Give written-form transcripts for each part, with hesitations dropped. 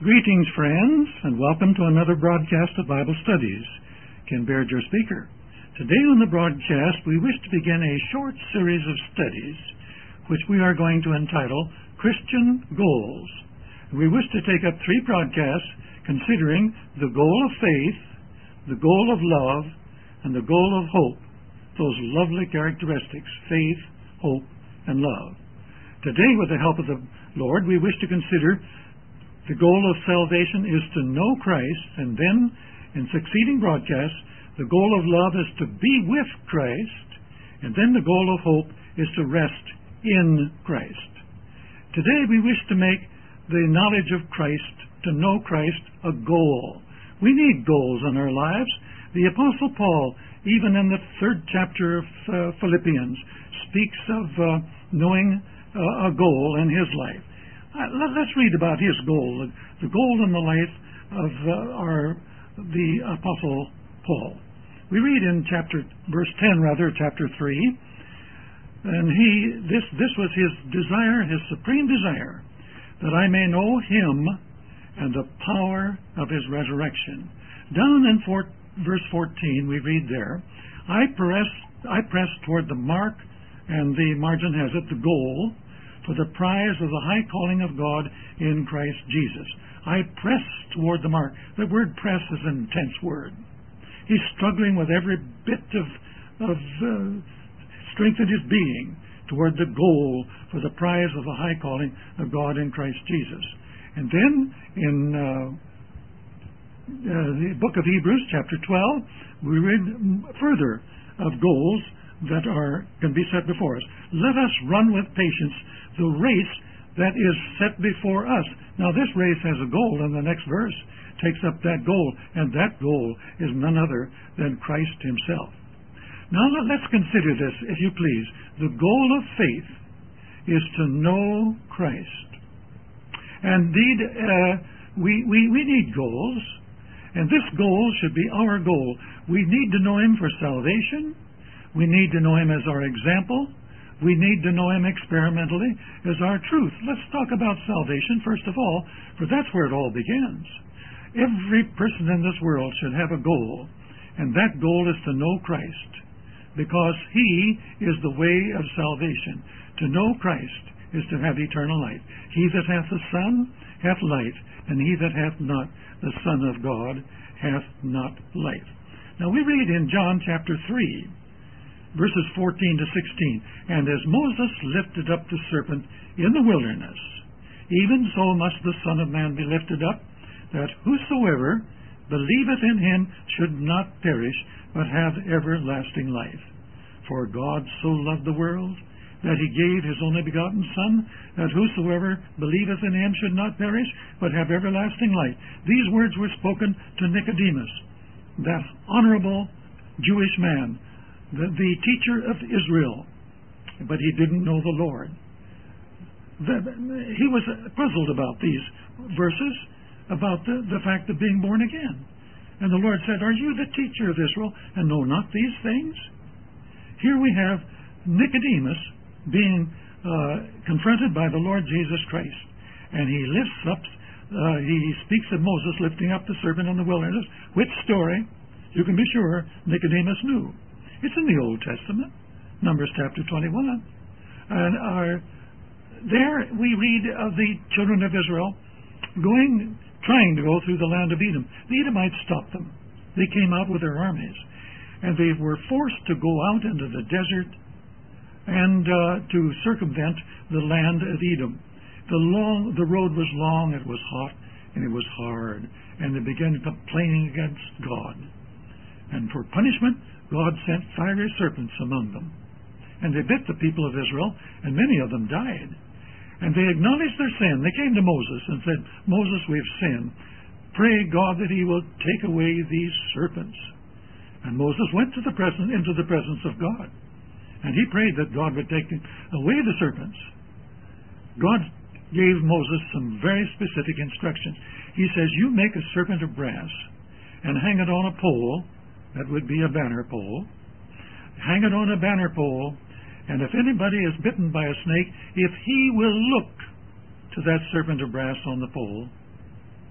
Greetings, friends, and welcome to another broadcast of Bible Studies. Ken Baird, your speaker. Today on the broadcast, we wish to begin a short series of studies which we are going to entitle Christian Goals. We wish to take up 3 broadcasts considering the goal of faith, the goal of love, and the goal of hope. Those lovely characteristics, faith, hope, and love. Today, with the help of the Lord, we wish to consider the goal of salvation is to know Christ, and then, in succeeding broadcasts, the goal of love is to be with Christ, and then the goal of hope is to rest in Christ. Today, we wish to make the knowledge of Christ, to know Christ, a goal. We need goals in our lives. The Apostle Paul, even in the 3rd chapter of Philippians, speaks of knowing a goal in his life. Let's read about his goal, the goal in the life of the Apostle Paul. We read in chapter 3, and this was his desire, his supreme desire, that I may know him and the power of his resurrection. Down in verse 14, we read there, I press toward the mark, and the margin has it, the goal, for the prize of the high calling of God in Christ Jesus. I press toward the mark. The word press is an intense word. He's struggling with every bit of strength in his being toward the goal for the prize of the high calling of God in Christ Jesus. And then in the book of Hebrews, chapter 12, we read further of goals that can be set before us. Let us run with patience the race that is set before us. Now this race has a goal, and the next verse takes up that goal, and that goal is none other than Christ himself. Now let's consider this, if you please. The goal of faith is to know Christ. And indeed, we need goals, and this goal should be our goal. We need to know him for salvation. We need to know him as our example. We need to know him experimentally as our truth. Let's talk about salvation first of all, for that's where it all begins. Every person in this world should have a goal, and that goal is to know Christ, because he is the way of salvation. To know Christ is to have eternal life. He that hath the Son hath life, and he that hath not the Son of God hath not life. Now we read in John chapter 3, verses 14 to 16, and as Moses lifted up the serpent in the wilderness, even so must the Son of Man be lifted up, that whosoever believeth in him should not perish, but have everlasting life. For God so loved the world, that he gave his only begotten Son, that whosoever believeth in him should not perish, but have everlasting life. These words were spoken to Nicodemus, that honorable Jewish man, the teacher of Israel, but he didn't know the Lord. He was puzzled about these verses, about the fact of being born again. And the Lord said, are you the teacher of Israel, and know not these things? Here we have Nicodemus being confronted by the Lord Jesus Christ, and he he speaks of Moses lifting up the serpent in the wilderness, which story, you can be sure, Nicodemus knew. It's in the Old Testament, Numbers chapter 21. And there we read of the children of Israel trying to go through the land of Edom. The Edomites stopped them. They came out with their armies, and they were forced to go out into the desert and to circumvent the land of Edom. The road was long, it was hot, and it was hard, and they began complaining against God. And for punishment, God sent fiery serpents among them. And they bit the people of Israel, and many of them died. And they acknowledged their sin. They came to Moses and said, Moses, we've sinned. Pray God that he will take away these serpents. And Moses went into the presence of God. And he prayed that God would take away the serpents. God gave Moses some very specific instructions. He says, you make a serpent of brass and hang it on a pole. That would be a banner pole. Hang it on a banner pole, and if anybody is bitten by a snake, if he will look to that serpent of brass on the pole,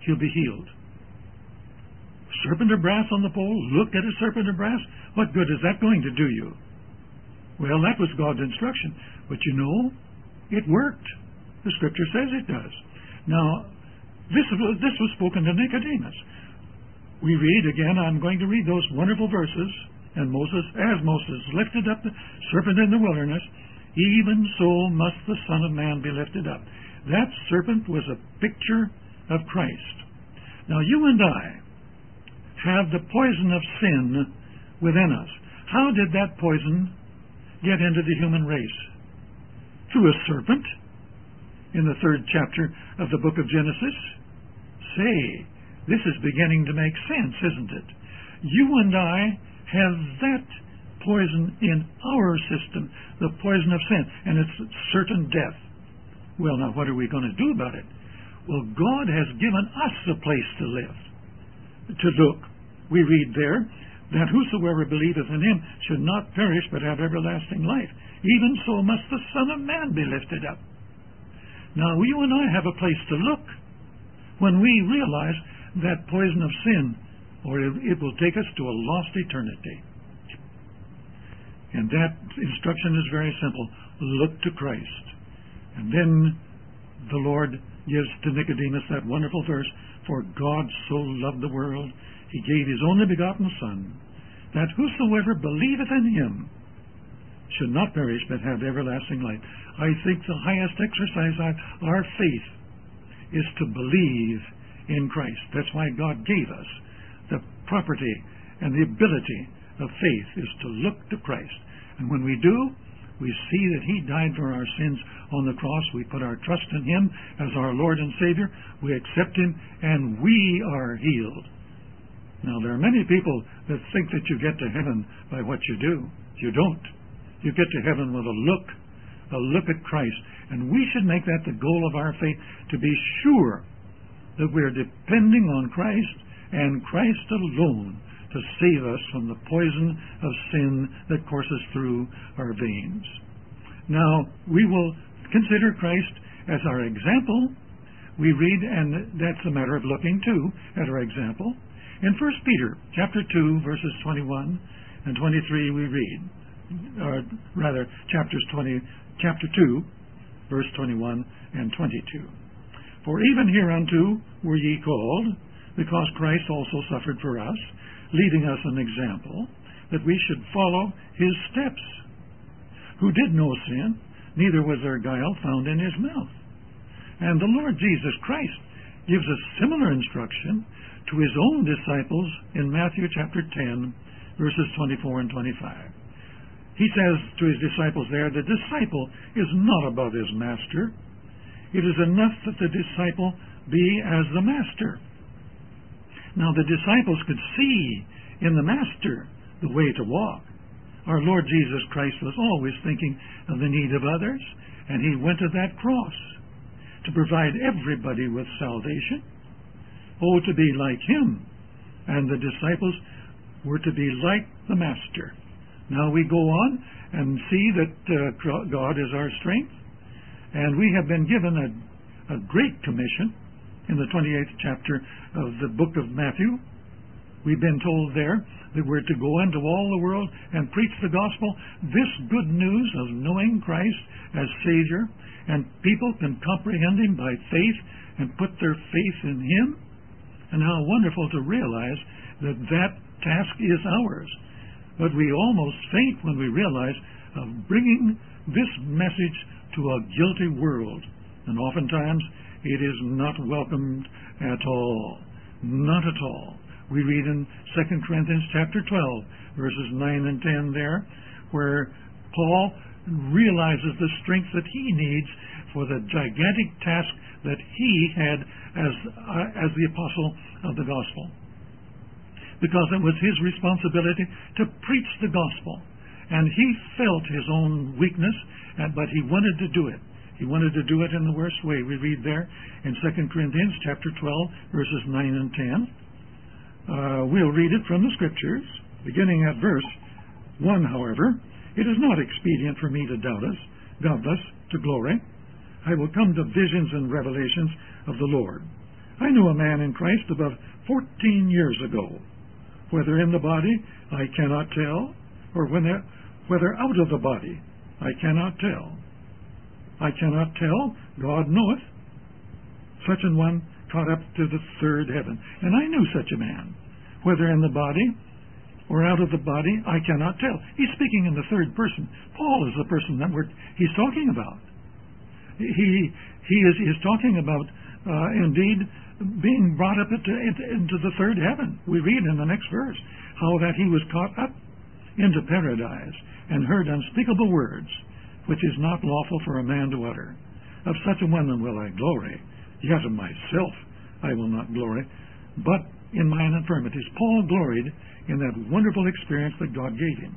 he'll be healed. Serpent of brass on the pole, look at a serpent of brass. What good is that going to do you? Well, that was God's instruction. But you know, it worked. The Scripture says it does. Now, this was spoken to Nicodemus. We read again, I'm going to read those wonderful verses. And as Moses lifted up the serpent in the wilderness, even so must the Son of Man be lifted up. That serpent was a picture of Christ. Now, you and I have the poison of sin within us. How did that poison get into the human race? Through a serpent in the 3rd chapter of the book of Genesis. Say, this is beginning to make sense, isn't it? You and I have that poison in our system, the poison of sin, and it's certain death. Well, now, what are we going to do about it? Well, God has given us a place to live, to look. We read there that whosoever believeth in him should not perish but have everlasting life. Even so must the Son of Man be lifted up. Now, you and I have a place to look when we realize that poison of sin, or it will take us to a lost eternity. And that instruction is very simple. Look to Christ. And then the Lord gives to Nicodemus that wonderful verse, for God so loved the world, he gave his only begotten Son, that whosoever believeth in him should not perish but have everlasting life. I think the highest exercise of our faith is to believe in Christ. That's why God gave us the property and the ability of faith, is to look to Christ. And when we do, we see that he died for our sins on the cross. We put our trust in him as our Lord and Savior. We accept him, and we are healed. Now, there are many people that think that you get to heaven by what you do. You don't. You get to heaven with a look at Christ. And we should make that the goal of our faith, to be sure that we're depending on Christ and Christ alone to save us from the poison of sin that courses through our veins. Now, we will consider Christ as our example. We read, and that's a matter of looking too at our example. In 1 Peter chapter 2, verses 21 and 23, we read, chapter 2, verse 21 and 22. For even hereunto were ye called, because Christ also suffered for us, leaving us an example, that we should follow his steps, who did no sin, neither was there guile found in his mouth. And the Lord Jesus Christ gives us similar instruction to his own disciples in Matthew chapter 10, verses 24 and 25. He says to his disciples there, the disciple is not above his master. It is enough that the disciple be as the master. Now, the disciples could see in the master the way to walk. Our Lord Jesus Christ was always thinking of the need of others, and he went to that cross to provide everybody with salvation. Oh, to be like him. And the disciples were to be like the master. Now we go on and see that God is our strength, and we have been given a great commission in the 28th chapter of the book of Matthew. We've been told there that we're to go into all the world and preach the gospel, this good news of knowing Christ as Savior, and people can comprehend him by faith and put their faith in him. And how wonderful to realize that that task is ours. But we almost faint when we realize of bringing this message to a guilty world. And oftentimes it is not welcomed at all. Not at all. We read in 2 Corinthians chapter 12, verses 9 and 10 there, where Paul realizes the strength that he needs for the gigantic task that he had as the apostle of the gospel. Because it was his responsibility to preach the gospel. And he felt his own weakness, but he wanted to do it. He wanted to do it in the worst way. We read there in 2 Corinthians chapter 12, verses 9 and 10. We'll read it from the Scriptures, beginning at verse 1, however. It is not expedient for me to doubt us, doubtless, to glory. I will come to visions and revelations of the Lord. I knew a man in Christ about 14 years ago. Whether in the body, I cannot tell, or whether out of the body, I cannot tell. I cannot tell, God knoweth. Such an one caught up to the third heaven. And I knew such a man. Whether in the body or out of the body, I cannot tell. He's speaking in the third person. Paul is the person that he's talking about. He is talking about, indeed, being brought up into the third heaven. We read in the next verse how that he was caught up into paradise and heard unspeakable words, which is not lawful for a man to utter. Of such a one will I glory. Yet of myself I will not glory, but in mine infirmities. Paul gloried in that wonderful experience that God gave him.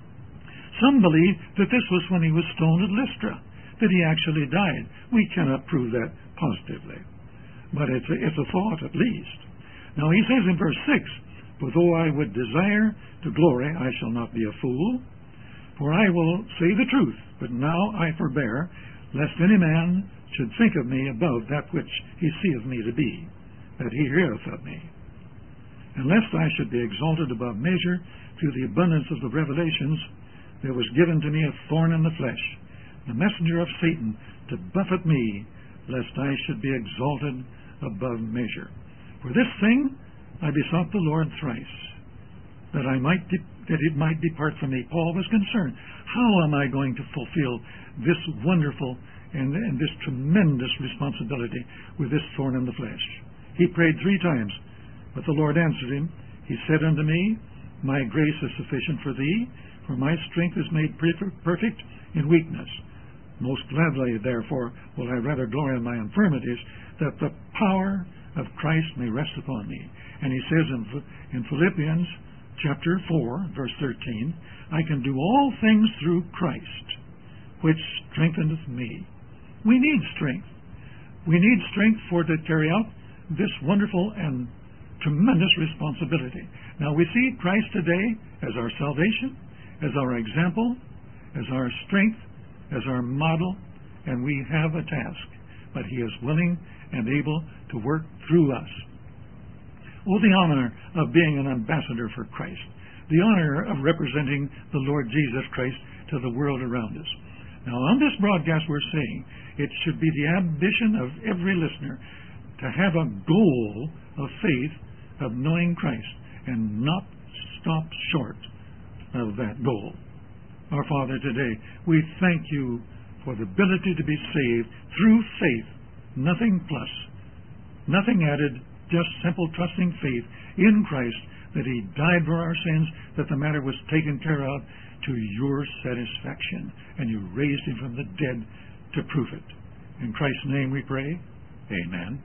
Some believe that this was when he was stoned at Lystra, that he actually died. We cannot prove that positively, but it's a thought at least. Now he says in verse 6, "For though I would desire to glory, I shall not be a fool, for I will say the truth, but now I forbear, lest any man should think of me above that which he seeth me to be, that he heareth of me. And lest I should be exalted above measure through the abundance of the revelations, there was given to me a thorn in the flesh, the messenger of Satan, to buffet me, lest I should be exalted above measure. For this thing I besought the Lord thrice, that it might depart from me." Paul was concerned. How am I going to fulfill this wonderful and this tremendous responsibility with this thorn in the flesh? He prayed 3 times, but the Lord answered him. He said unto me, "My grace is sufficient for thee, for my strength is made perfect in weakness. Most gladly, therefore, will I rather glory in my infirmities, that the power of Christ may rest upon me." And he says in Philippians chapter 4, verse 13, "I can do all things through Christ, which strengtheneth me." We need strength. We need strength to carry out this wonderful and tremendous responsibility. Now we see Christ today as our salvation, as our example, as our strength, as our model, and we have a task, but he is willing and able to work through us. Oh, the honor of being an ambassador for Christ, the honor of representing the Lord Jesus Christ to the world around us. Now, on this broadcast, we're saying it should be the ambition of every listener to have a goal of faith, of knowing Christ, and not stop short of that goal. Our Father, today, we thank you for the ability to be saved through faith, nothing plus, nothing added, just simple trusting faith in Christ, that he died for our sins, that the matter was taken care of to your satisfaction, and you raised him from the dead to prove it. In Christ's name we pray. Amen.